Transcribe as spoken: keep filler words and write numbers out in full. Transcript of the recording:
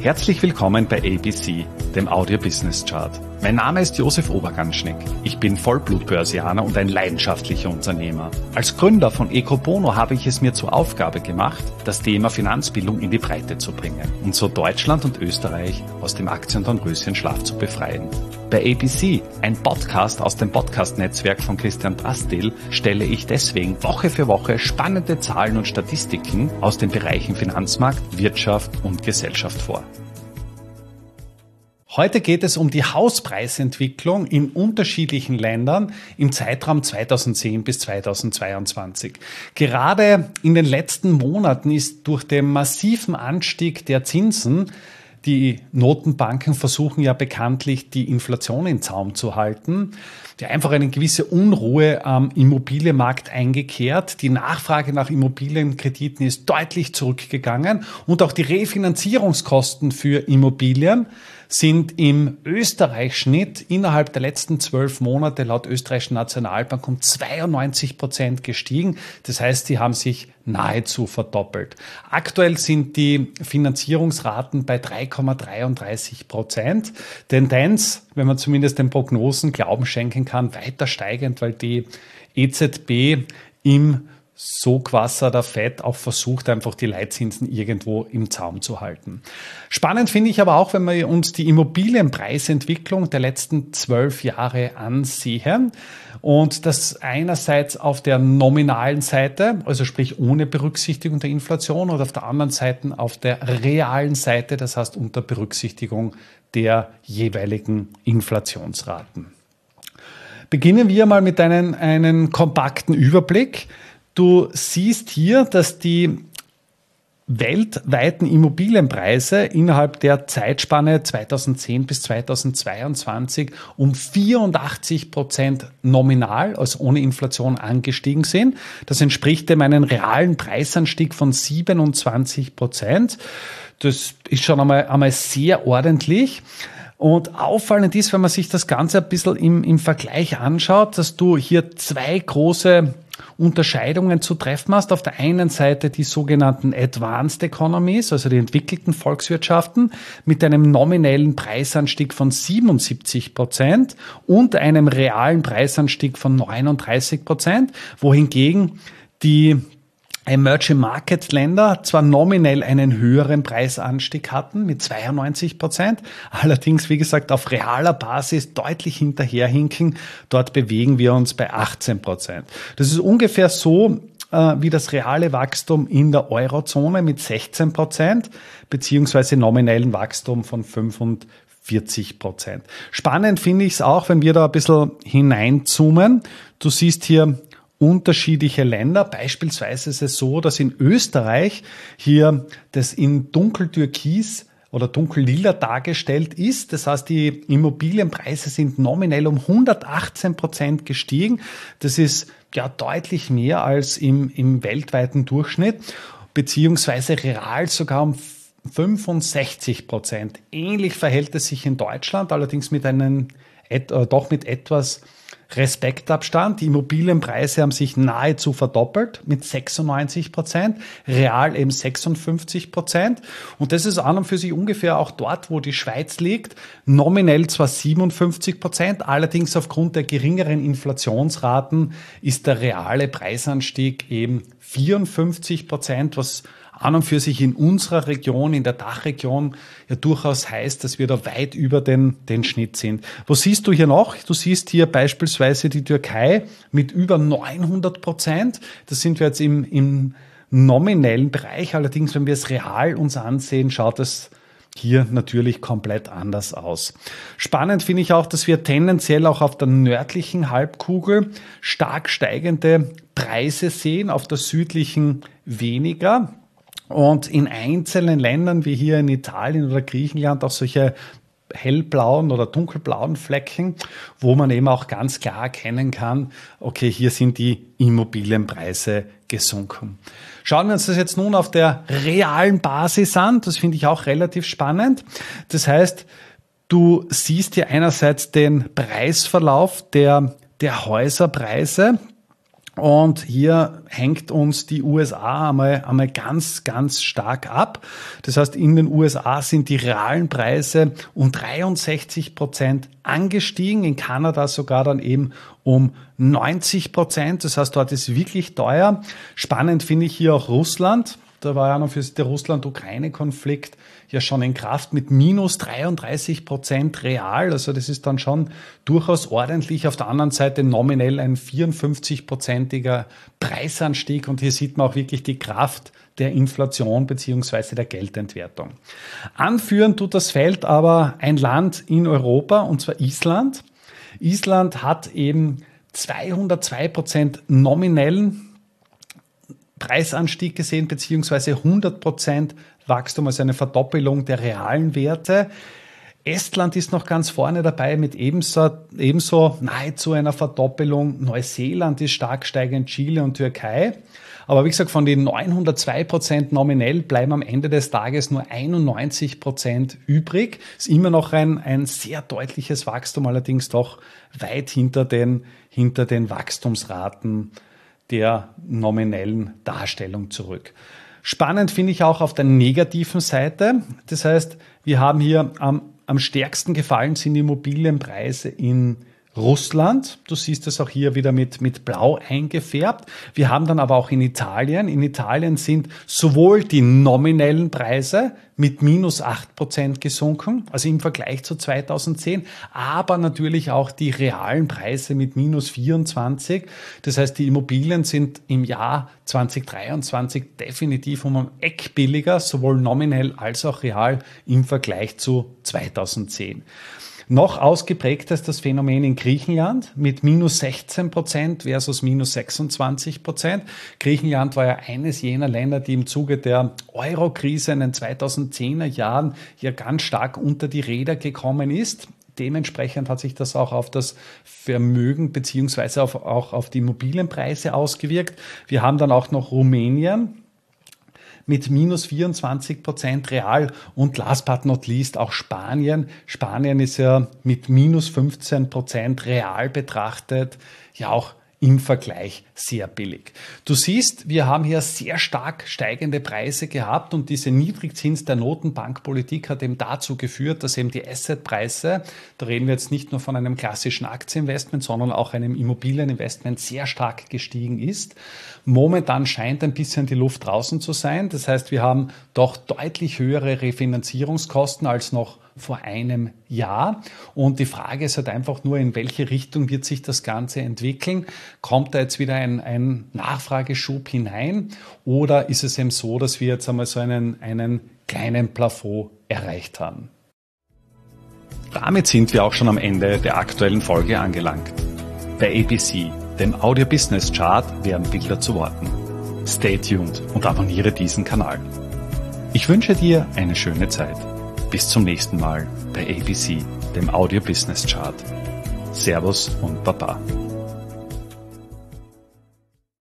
Herzlich willkommen bei A B C, dem Audio Business Chart. Mein Name ist Josef Oberganschnick. Ich bin Vollblutbörsianer und ein leidenschaftlicher Unternehmer. Als Gründer von Ecobono habe ich es mir zur Aufgabe gemacht, das Thema Finanzbildung in die Breite zu bringen und so Deutschland und Österreich aus dem Aktien- und Röschenschlaf zu befreien. Bei A B C, ein Podcast aus dem Podcast-Netzwerk von Christian Drastil, stelle ich deswegen Woche für Woche spannende Zahlen und Statistiken aus den Bereichen Finanzmarkt, Wirtschaft und Gesellschaft vor. Heute geht es um die Hauspreisentwicklung in unterschiedlichen Ländern im Zeitraum zweitausendzehn bis zweitausendzweiundzwanzig. Gerade in den letzten Monaten ist durch den massiven Anstieg der Zinsen, die Notenbanken versuchen ja bekanntlich, die Inflation in Zaum zu halten, ja einfach eine gewisse Unruhe am Immobilienmarkt eingekehrt. Die Nachfrage nach Immobilienkrediten ist deutlich zurückgegangen und auch die Refinanzierungskosten für Immobilien sind im Österreich-Schnitt innerhalb der letzten zwölf Monate laut österreichischen Nationalbank um zweiundneunzig Prozent gestiegen. Das heißt, sie haben sich nahezu verdoppelt. Aktuell sind die Finanzierungsraten bei drei Komma dreiunddreißig Prozent. Tendenz, wenn man zumindest den Prognosen Glauben schenken kann, weiter steigend, weil die E Z B im Sogwasser der Fed auch versucht, einfach die Leitzinsen irgendwo im Zaum zu halten. Spannend finde ich aber auch, wenn wir uns die Immobilienpreisentwicklung der letzten zwölf Jahre ansehen und das einerseits auf der nominalen Seite, also sprich ohne Berücksichtigung der Inflation, und auf der anderen Seite auf der realen Seite, das heißt unter Berücksichtigung der jeweiligen Inflationsraten. Beginnen wir mal mit einem, einem kompakten Überblick. Du siehst hier, dass die weltweiten Immobilienpreise innerhalb der Zeitspanne zweitausendzehn bis zweitausendzweiundzwanzig um vierundachtzig Prozent nominal, also ohne Inflation, angestiegen sind. Das entspricht dem einen realen Preisanstieg von siebenundzwanzig Prozent. Das ist schon einmal, einmal sehr ordentlich. Und auffallend ist, wenn man sich das Ganze ein bisschen im, im Vergleich anschaut, dass du hier zwei große Unterscheidungen zu treffen hast. Auf der einen Seite die sogenannten Advanced Economies, also die entwickelten Volkswirtschaften, mit einem nominellen Preisanstieg von siebenundsiebzig Prozent und einem realen Preisanstieg von neununddreißig Prozent, wohingegen die Emerging Market Länder zwar nominell einen höheren Preisanstieg hatten mit zweiundneunzig Prozent, allerdings, wie gesagt, auf realer Basis deutlich hinterherhinken. Dort bewegen wir uns bei achtzehn Prozent. Das ist ungefähr so äh, wie das reale Wachstum in der Eurozone mit sechzehn Prozent beziehungsweise nominellen Wachstum von fünfundvierzig Prozent. Spannend finde ich es auch, wenn wir da ein bisschen hineinzoomen. Du siehst hier unterschiedliche Länder. Beispielsweise ist es so, dass in Österreich hier das in dunkeltürkis oder dunkellila dargestellt ist. Das heißt, die Immobilienpreise sind nominell um hundertachtzehn Prozent gestiegen. Das ist ja deutlich mehr als im, im weltweiten Durchschnitt, beziehungsweise real sogar um fünfundsechzig Prozent. Ähnlich verhält es sich in Deutschland, allerdings mit einem, äh, doch mit etwas Respektabstand. Die Immobilienpreise haben sich nahezu verdoppelt mit sechsundneunzig Prozent, real eben sechsundfünfzig Prozent. Und das ist an und für sich ungefähr auch dort, wo die Schweiz liegt. Nominell zwar siebenundfünfzig Prozent, allerdings aufgrund der geringeren Inflationsraten ist der reale Preisanstieg eben vierundfünfzig Prozent, was an und für sich in unserer Region, in der Dachregion, ja durchaus heißt, dass wir da weit über den, den Schnitt sind. Was siehst du hier noch? Du siehst hier beispielsweise die Türkei mit über neunhundert Prozent. Das sind wir jetzt im, im nominellen Bereich. Allerdings, wenn wir es real uns ansehen, schaut es hier natürlich komplett anders aus. Spannend finde ich auch, dass wir tendenziell auch auf der nördlichen Halbkugel stark steigende Preise sehen, auf der südlichen weniger. Und in einzelnen Ländern wie hier in Italien oder Griechenland auch solche hellblauen oder dunkelblauen Flecken, wo man eben auch ganz klar erkennen kann, okay, hier sind die Immobilienpreise gesunken. Schauen wir uns das jetzt nun auf der realen Basis an. Das finde ich auch relativ spannend. Das heißt, du siehst hier einerseits den Preisverlauf der, der Häuserpreise Und hier hängt uns die U S A einmal, einmal ganz, ganz stark ab. Das heißt, in den U S A sind die realen Preise um dreiundsechzig Prozent angestiegen, in Kanada sogar dann eben um neunzig Prozent. Das heißt, dort ist wirklich teuer. Spannend finde ich hier auch Russland. Da war ja noch für den Russland-Ukraine-Konflikt ja schon in Kraft mit minus dreiunddreißig Prozent real. Also das ist dann schon durchaus ordentlich. Auf der anderen Seite nominell ein vierundfünfzig-prozentiger Preisanstieg. Und hier sieht man auch wirklich die Kraft der Inflation beziehungsweise der Geldentwertung. Anführen tut das Feld aber ein Land in Europa, und zwar Island. Island hat eben zweihundertzwei Prozent nominellen Preisanstieg gesehen, beziehungsweise hundert Prozent Wachstum, also eine Verdoppelung der realen Werte. Estland ist noch ganz vorne dabei mit ebenso, ebenso nahezu einer Verdoppelung. Neuseeland ist stark steigend, Chile und Türkei. Aber wie gesagt, von den neunhundertzwei Prozent nominell bleiben am Ende des Tages nur einundneunzig Prozent übrig. Ist immer noch ein, ein sehr deutliches Wachstum, allerdings doch weit hinter den, hinter den Wachstumsraten der nominellen Darstellung zurück. Spannend finde ich auch auf der negativen Seite. Das heißt, wir haben hier am, am stärksten gefallen sind die Immobilienpreise in Russland. Du siehst es auch hier wieder mit, mit Blau eingefärbt. Wir haben dann aber auch in Italien. In Italien sind sowohl die nominellen Preise mit minus acht Prozent gesunken, also im Vergleich zu zweitausendzehn, aber natürlich auch die realen Preise mit minus vierundzwanzig. Das heißt, die Immobilien sind im Jahr zweitausenddreiundzwanzig definitiv um ein Eck billiger, sowohl nominell als auch real im Vergleich zu zweitausendzehn. Noch ausgeprägter ist das Phänomen in Griechenland mit minus sechzehn Prozent versus minus sechsundzwanzig Prozent. Griechenland war ja eines jener Länder, die im Zuge der Euro-Krise in den zweitausendzehner Jahren ja ganz stark unter die Räder gekommen ist. Dementsprechend hat sich das auch auf das Vermögen beziehungsweise auf, auch auf die Immobilienpreise ausgewirkt. Wir haben dann auch noch Rumänien mit minus vierundzwanzig Prozent real und last but not least auch Spanien. Spanien ist ja mit minus fünfzehn Prozent real betrachtet ja auch im Vergleich sehr billig. Du siehst, wir haben hier sehr stark steigende Preise gehabt und diese Niedrigzins der Notenbankpolitik hat eben dazu geführt, dass eben die Assetpreise, da reden wir jetzt nicht nur von einem klassischen Aktieninvestment, sondern auch einem Immobilieninvestment sehr stark gestiegen ist. Momentan scheint ein bisschen die Luft draußen zu sein. Das heißt, wir haben doch deutlich höhere Refinanzierungskosten als noch vor einem Jahr. Und die Frage ist halt einfach nur, in welche Richtung wird sich das Ganze entwickeln? Kommt da jetzt wieder ein, ein Nachfrageschub hinein? Oder ist es eben so, dass wir jetzt einmal so einen, einen kleinen Plafond erreicht haben? Damit sind wir auch schon am Ende der aktuellen Folge angelangt. Bei A B C, dem Audio Business Chart, werden Bilder zu Worten. Stay tuned und abonniere diesen Kanal. Ich wünsche dir eine schöne Zeit. Bis zum nächsten Mal bei A B C, dem Audio Business Chart. Servus und Baba.